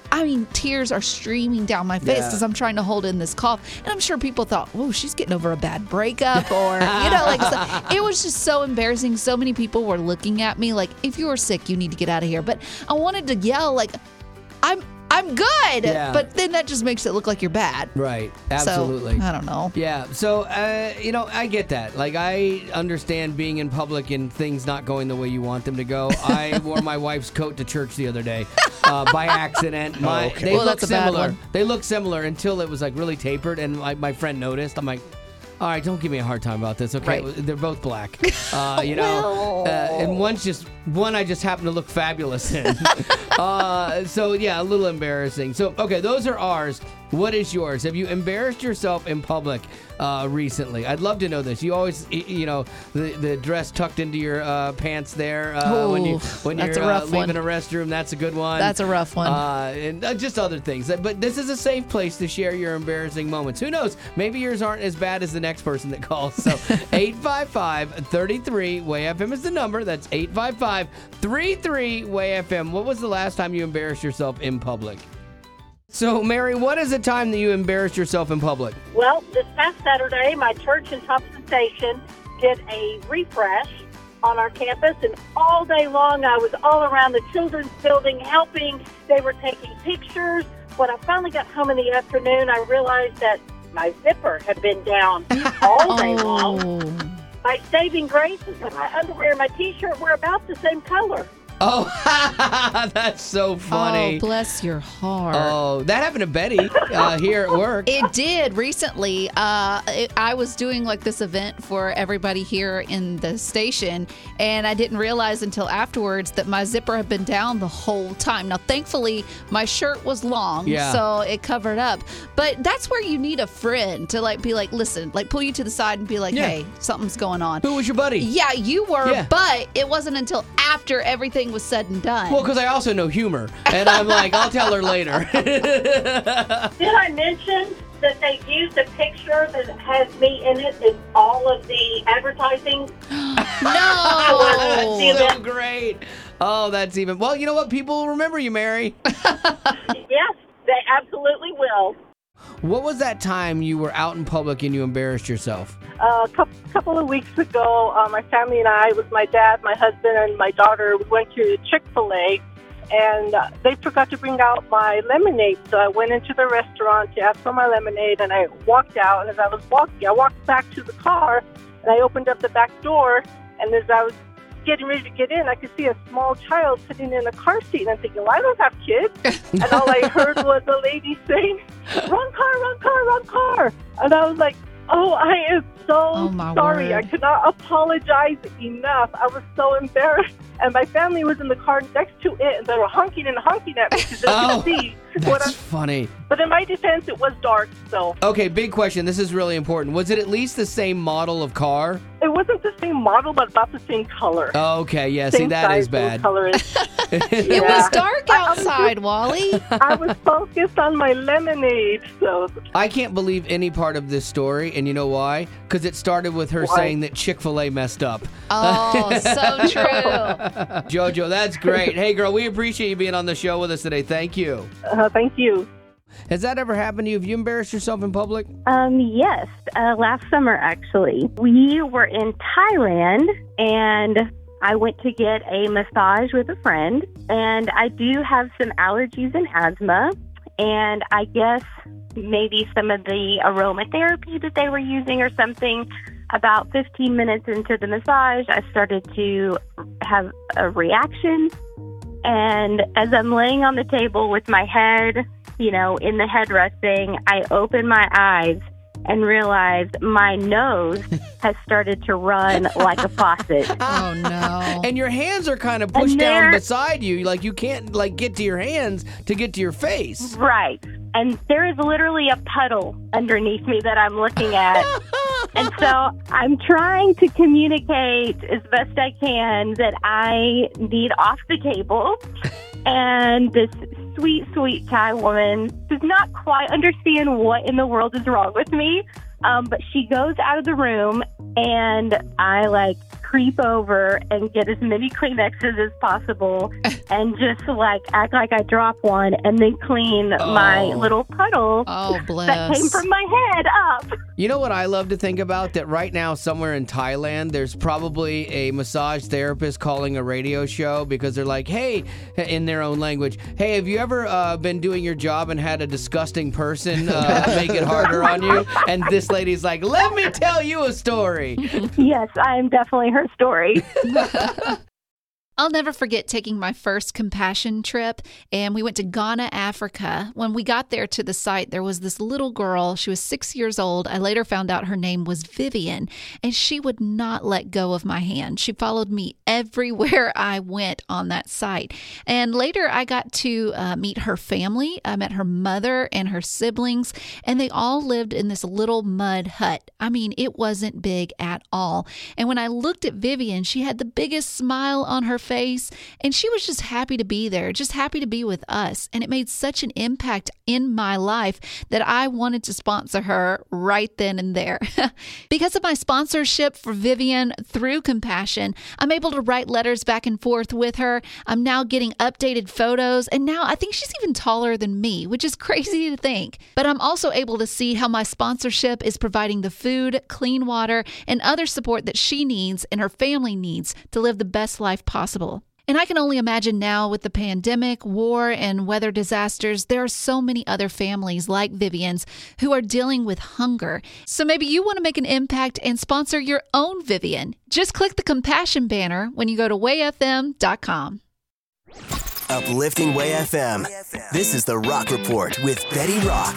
I mean, tears are streaming down my face Yeah. as I'm trying to hold in this cough. And I'm sure people thought, oh, she's getting over a bad breakup or, you know, like, so, it was just so embarrassing. So many people were looking at me like, if you are sick, you need to get out of here. But I wanted to yell, like, I'm I'm good. Yeah. But then that just makes it look like you're bad. Right. Absolutely. So, I don't know. Yeah. So, uh, you know, I get that. Like, I understand being in public and things not going the way you want them to go. I wore my wife's coat to church the other day uh, by accident. My, Oh, okay. They Well, look that's a bad similar. one. They look similar until it was like really tapered, and my, my friend noticed. I'm like, all right, don't give me a hard time about this, okay? Right. They're both black, uh, you know. Uh, and one's just one I just happen to look fabulous in. uh, so yeah, a little embarrassing. So okay, those are ours. What is yours? Have you embarrassed yourself in public uh, recently? I'd love to know this. You always, y- you know, the the dress tucked into your uh, pants there uh, when you Ooh, when that's you're a rough uh, leaving one. a restroom. That's a good one. That's a rough one. Uh, and uh, just other things. But this is a safe place to share your embarrassing moments. Who knows? Maybe yours aren't as bad as the next person that calls. So eight five five, three three, W A Y F M is the number. That's eight five five, three three, W A Y F M. What was the last time you embarrassed yourself in public? So, Mary, what is the time that you embarrassed yourself in public? Well, this past Saturday, my church in Thompson Station did a refresh on our campus, and all day long I was all around the children's building helping. They were taking pictures. When I finally got home in the afternoon, I realized that my zipper had been down all day long. Oh. My saving grace is that my underwear and my T-shirt were about the same color. Oh, that's so funny. Oh, bless your heart. Oh, that happened to Betty uh, here at work. It did recently. Uh, it, I was doing like this event for everybody here in the station, and I didn't realize until afterwards that my zipper had been down the whole time. Now, thankfully, my shirt was long, Yeah. so it covered up. But that's where you need a friend to like be like, listen, like pull you to the side and be like, Yeah. hey, something's going on. Who was your buddy? Yeah, you were, Yeah. but it wasn't until after everything was said and done. Well, because I also know humor, and I'm like, I'll tell her later. Did I mention that they used a picture that has me in it in all of the advertising? No! So great. Oh, that's even. Well, you know what? People will remember you, Mary. Yes, they absolutely will. What was that time you were out in public and you embarrassed yourself? Uh, a couple, couple of weeks ago, uh, my family and I, with my dad, my husband, and my daughter, we went to Chick-fil-A, and uh, they forgot to bring out my lemonade. So I went into the restaurant to ask for my lemonade, and I walked out. And as I was walking, I walked back to the car, and I opened up the back door. And as I was getting ready to get in, I could see a small child sitting in a car seat. And I'm thinking, well, I don't have kids. And all I heard was a lady saying, wrong car, wrong car, wrong car. And I was like, oh, I am so Oh, my sorry. word. I could not apologize enough. I was so embarrassed. And my family was in the car next to it, and they were honking and honking at me because they Oh, could see what That's I'm. funny. But in my defense, it was dark, so Okay, big question. This is really important. Was it at least the same model of car? it wasn't the same model, but about the same color. Okay, yeah, see, Same that size, is same bad. color. It Yeah. was dark outside, Wally. I was focused on my lemonade, so I can't believe any part of this story, and you know why? Because it started with her Why? saying that Chick-fil-A messed up. Oh, so true. Jojo, that's great. Hey, girl, we appreciate you being on the show with us today. Thank you. uh, thank you. Has that ever happened to you? Have you embarrassed yourself in public? Um, yes, uh, last summer actually. We were in Thailand and I went to get a massage with a friend, and I do have some allergies and asthma, and I guess maybe some of the aromatherapy that they were using or something. About fifteen minutes into the massage, I started to have a reaction, and as I'm laying on the table with my head, you know, in the headrest thing, I open my eyes and realize my nose has started to run like a faucet. Oh, no. And your hands are kind of pushed And down there- beside you. Like, you can't, like, get to your hands to get to your face. Right. And there is literally a puddle underneath me that I'm looking at. And so I'm trying to communicate as best I can that I need off the table. And this sweet, sweet Thai woman does not quite understand what in the world is wrong with me. Um, but she goes out of the room, and I like creep over and get as many Kleenexes as possible and just like act like I drop one and then clean Oh. my little puddle Oh, that bless. came from my head up. You know what I love to think about? That right now, somewhere in Thailand, there's probably a massage therapist calling a radio show because they're like, hey, in their own language, hey, have you ever uh, been doing your job and had a disgusting person uh, make it harder on you? And this lady's like, let me tell you a story. Yes, I am definitely her story. I'll never forget taking my first compassion trip, and we went to Ghana, Africa. When we got there to the site, there was this little girl. She was six years old. I later found out her name was Vivian, and she would not let go of my hand. She followed me everywhere I went on that site. And later, I got to uh, meet her family. I met her mother and her siblings, and they all lived in this little mud hut. I mean, it wasn't big at all. And when I looked at Vivian, she had the biggest smile on her face, and she was just happy to be there, just happy to be with us. And it made such an impact in my life that I wanted to sponsor her right then and there. Because of my sponsorship for Vivian through Compassion, I'm able to write letters back and forth with her. I'm now getting updated photos, and now I think she's even taller than me, which is crazy to think. But I'm also able to see how my sponsorship is providing the food, clean water, and other support that she needs and her family needs to live the best life possible. And I can only imagine now with the pandemic, war, and weather disasters, there are so many other families like Vivian's who are dealing with hunger. So maybe you want to make an impact and sponsor your own Vivian. Just click the Compassion banner when you go to way f m dot com. Uplifting Way F M. This is the Rock Report with Betty Rock.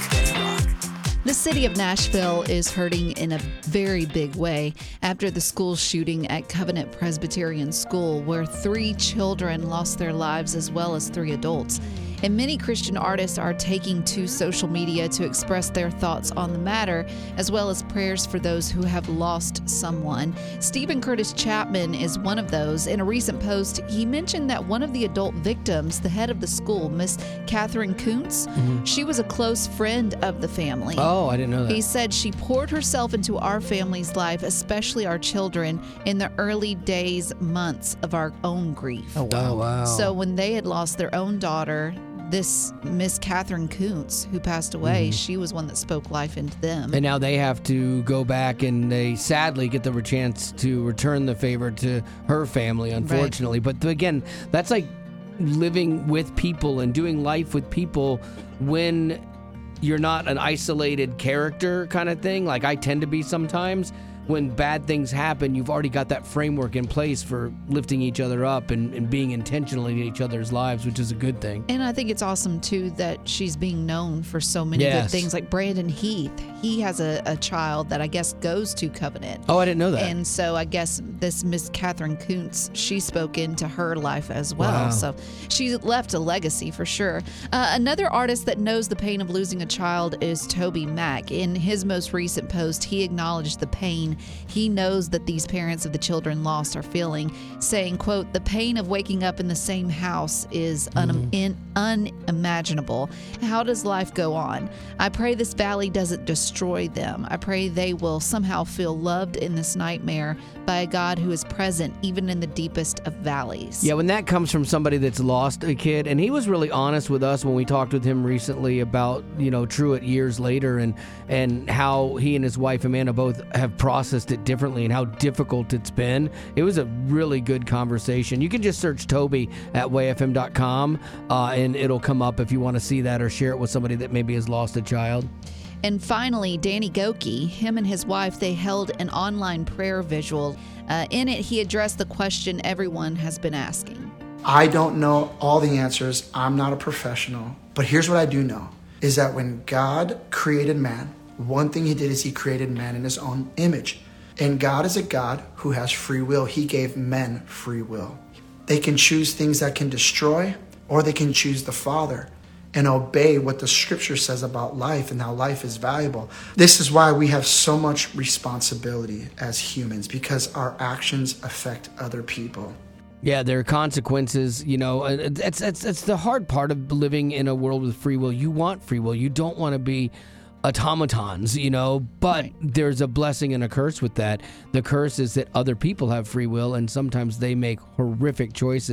The city of Nashville is hurting in a very big way after the school shooting at Covenant Presbyterian School, where three children lost their lives as well as three adults. And many Christian artists are taking to social media to express their thoughts on the matter, as well as prayers for those who have lost someone. Stephen Curtis Chapman is one of those. In a recent post, he mentioned that one of the adult victims, the head of the school, Miss Catherine Kuntz, Mhm. she was a close friend of the family. Oh, I didn't know that. He said she poured herself into our family's life, especially our children, in the early days, months of our own grief. Oh, wow. Oh, wow. So when they had lost their own daughter, this Miss Catherine Kuntz, who passed away, Mhm. she was one that spoke life into them. And now they have to go back and they sadly get the chance to return the favor to her family, unfortunately. But again, that's like living with people and doing life with people when you're not an isolated character kind of thing, like I tend to be sometimes. When bad things happen, you've already got that framework in place for lifting each other up and, and being intentional in each other's lives, which is a good thing. And I think it's awesome, too, that she's being known for so many Yes. good things. Like Brandon Heath, he has a, a child that I guess goes to Covenant. Oh, I didn't know that. And so I guess this Miss Catherine Kuntz, she spoke into her life as well. Wow. So she left a legacy for sure. Uh, another artist that knows the pain of losing a child is Toby Mac. In his most recent post, he acknowledged the pain he knows that these parents of the children lost are feeling, saying, quote, "The pain of waking up in the same house is un- in- unimaginable. How does life go on? I pray this valley doesn't destroy them. I pray they will somehow feel loved in this nightmare by a God who is present even in the deepest of valleys." Yeah, when that comes from somebody that's lost a kid, and he was really honest with us when we talked with him recently about, you know, Truett years later and and how he and his wife Amanda both have processed it differently and how difficult it's been. It was a really good conversation. You can just search Toby at way f m dot com uh, and it'll come up if you want to see that or share it with somebody that maybe has lost a child. And finally, Danny Goki, him and his wife, they held an online prayer visual. Uh, in it, he addressed the question everyone has been asking. I don't know all the answers. I'm not a professional. But here's what I do know, is that when God created man, one thing he did is he created man in his own image. And God is a God who has free will. He gave men free will. They can choose things that can destroy, or they can choose the Father and obey what the scripture says about life and how life is valuable. This is why we have so much responsibility as humans, because our actions affect other people. Yeah, there are consequences, you know. It's, it's, it's the hard part of living in a world with free will. You want free will. You don't want to be automatons, you know, but right. There's a blessing and a curse with that. The curse is that other people have free will, and sometimes they make horrific choices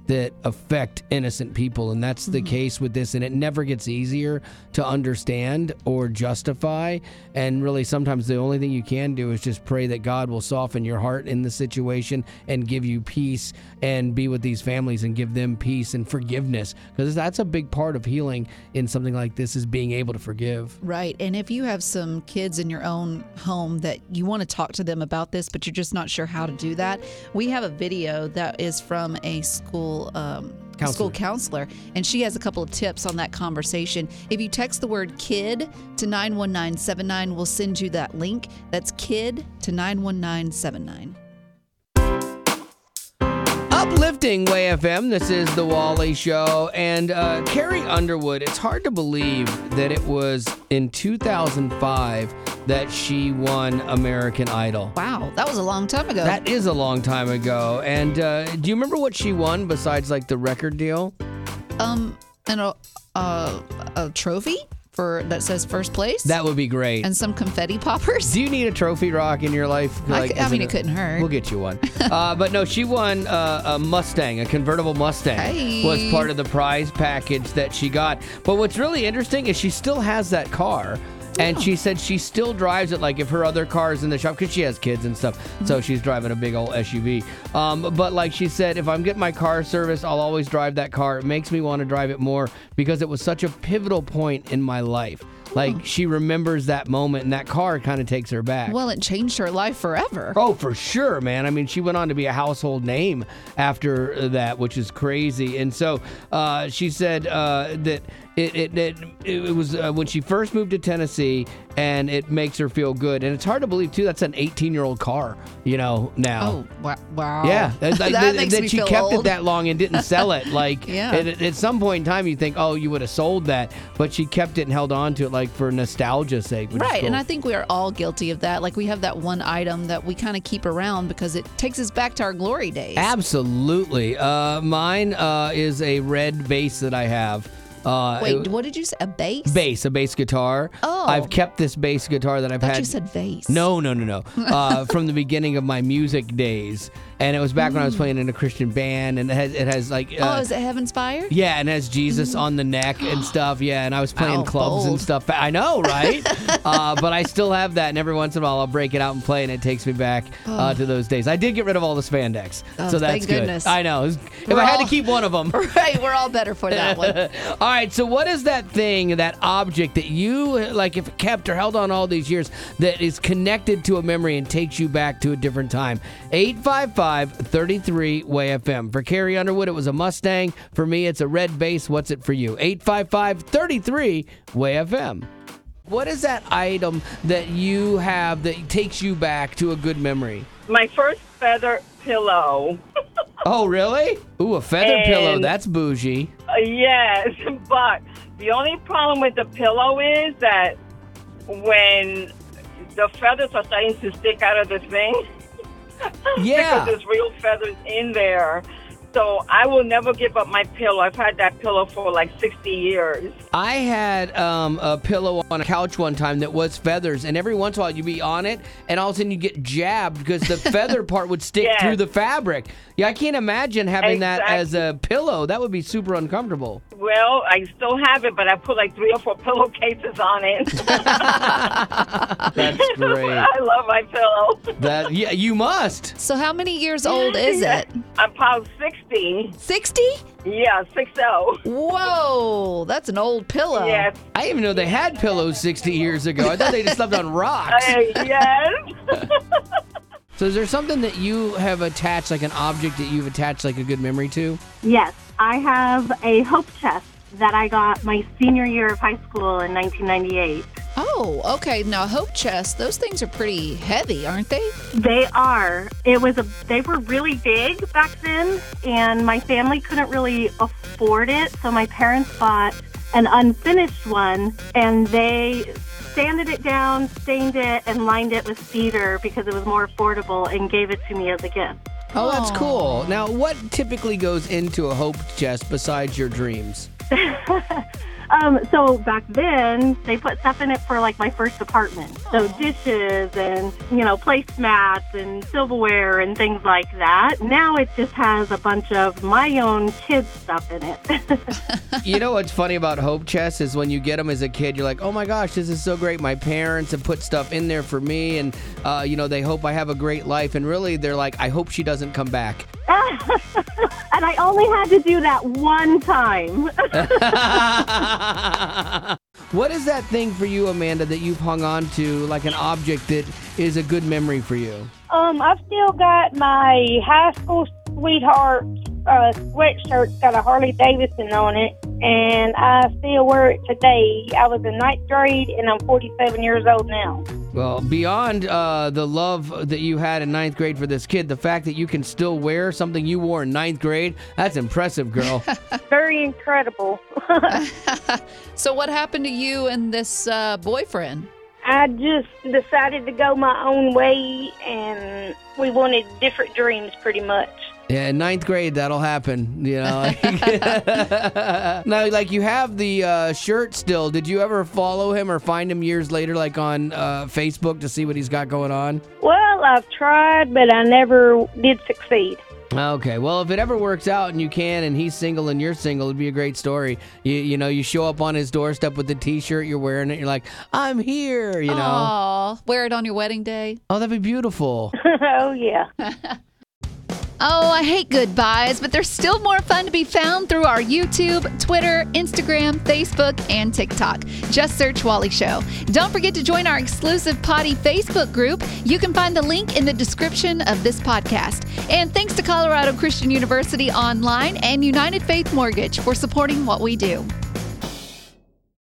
that affect innocent people, and that's the case with this, and it never gets easier to understand or justify. And really, sometimes the only thing you can do is just pray that God will soften your heart in the situation and give you peace, and be with these families and give them peace and forgiveness, because that's a big part of healing in something like this, is being able to forgive. Right. And if you have some kids in your own home that you want to talk to them about this, but you're just not sure how to do that, we have a video that is from a school um, Counselor. school counselor, and she has a couple of tips on that conversation. If you text the word KID to nine one nine seven nine, we'll send you that link. That's KID to nine one nine seven nine. Uplifting Way F M, this is The Wally Show, and uh, Carrie Underwood, it's hard to believe that it was in two thousand five that she won American Idol. Wow, that was a long time ago. That is a long time ago. And uh, do you remember what she won besides like the record deal? Um, and a, uh, a trophy for that says first place. That would be great. And some confetti poppers. Do you need a trophy rock in your life? I, Like, c- I as mean, an- it couldn't hurt. We'll get you one. uh, but no, she won uh, a Mustang, a convertible Mustang, Hey. was part of the prize package that she got. But what's really interesting is she still has that car. And she said she still drives it, like if her other car is in the shop, because she has kids and stuff, so she's driving a big old S U V. Um, but like she said, if I'm getting my car serviced, I'll always drive that car. It makes me want to drive it more because it was such a pivotal point in my life. Like, she remembers that moment, and that car kind of takes her back. Well, it changed her life forever. Oh, for sure, man. I mean, she went on to be a household name after that, which is crazy. And so uh, she said uh, that it it, it, it was uh, when she first moved to Tennessee, and it makes her feel good. And it's hard to believe, too, that's an eighteen-year-old car, you know, now. Oh, wa- wow. Yeah, that, that, that makes that me she feel kept old. it that long and didn't sell it. Like, Yeah. at, at some point in time, you think, oh, you would have sold that, but she kept it and held on to it, like, for nostalgia's sake. Which is Right, cool. and I think we are all guilty of that. Like, we have that one item that we kind of keep around because it takes us back to our glory days. Absolutely. Uh, mine uh, is a red bass that I have. Uh, Wait, it- what did you say? A bass? Bass, a bass guitar. Oh. I've kept this bass guitar that I've I thought had. you said vase. No, no, no, no. Uh, from the beginning of my music days, and it was back when I was playing in a Christian band, and it has, it has like. Uh, oh, is it Heaven's Fire? Yeah, and it has Jesus on the neck and stuff. Yeah, and I was playing Wow, clubs and bold. stuff. I know, right? uh, but I still have that, and every once in a while I'll break it out and play, and it takes me back uh, to those days. I did get rid of all the spandex, Oh, so that's thank good. goodness. I know. If We're I had all- to keep one of them. Right, we're all better for that one. All right, so what is that thing, that object that you, like, if kept or held on all these years, that is connected to a memory and takes you back to a different time? eight five five, three three, W A Y F M. For Carrie Underwood, it was a Mustang. For me, it's a red bass. What's it for you? eight five five, three three, W A Y F M. What is that item that you have that takes you back to a good memory? My first feather pillow. Oh, really? Ooh, a feather And- pillow. That's bougie. Uh, yes, but the only problem with the pillow is that when the feathers are starting to stick out of the thing, Yeah. because there's real feathers in there. So I will never give up my pillow. I've had that pillow for like sixty years. I had um, a pillow on a couch one time that was feathers, and every once in a while you'd be on it, and all of a sudden you get jabbed because the feather part would stick Yes. through the fabric. Yeah, I can't imagine having that as a pillow. That would be super uncomfortable. Well, I still have it, but I put like three or four pillowcases on it. That's great. I love my pillow. That yeah, you must. So how many years old is it? I'm about sixty. sixty? Yeah, six oh. Whoa, that's an old pillow. Yes. I didn't even know they had pillows sixty years ago. I thought they just slept on rocks. Uh, yes. So is there something that you have attached, like an object that you've attached like a good memory to? Yes, I have a Hope chest that I got my senior year of high school in nineteen ninety-eight. Oh, okay. Now, Hope Chest, those things are pretty heavy, aren't they? They are. It was a. They were really big back then, and my family couldn't really afford it. So my parents bought an unfinished one, and they sanded it down, stained it, and lined it with cedar because it was more affordable, and gave it to me as a gift. Oh, that's cool. Now, what typically goes into a hope chest besides your dreams? Um, so back then, they put stuff in it for like my first apartment. So dishes and, you know, placemats and silverware and things like that. Now it just has a bunch of my own kids' stuff in it. You know what's funny about Hope Chests is when you get them as a kid, you're like, oh my gosh, this is so great. My parents have put stuff in there for me, and, uh, you know, they hope I have a great life. And really, they're like, I hope she doesn't come back. And I only had to do that one time. What is that thing for you, Amanda, that you've hung on to, like an object that is a good memory for you? Um, I've still got my high school sweetheart uh, sweatshirt. It's got a Harley Davidson on it, and I still wear it today. I was in ninth grade, and I'm forty-seven years old now. Well, beyond uh, the love that you had in ninth grade for this kid, the fact that you can still wear something you wore in ninth grade, that's impressive, girl. Very incredible. So what happened to you and this uh, boyfriend? I just decided to go my own way, and we wanted different dreams pretty much. Yeah, in ninth grade, that'll happen, you know. Now, like, you have the uh, shirt still. Did you ever follow him or find him years later, like on uh, Facebook, to see what he's got going on? Well, I've tried, but I never did succeed. Okay, well, if it ever works out and you can, and he's single and you're single, it'd be a great story. You you know, you show up on his doorstep with the T-shirt, you're wearing it, you're like, I'm here, you know. Aw, wear it on your wedding day. Oh, that'd be beautiful. Oh, yeah. Oh, I hate goodbyes, but there's still more fun to be found through our YouTube, Twitter, Instagram, Facebook, and TikTok. Just search Wally Show. Don't forget to join our exclusive Potty Facebook group. You can find the link in the description of this podcast. And thanks to Colorado Christian University Online and United Faith Mortgage for supporting what we do.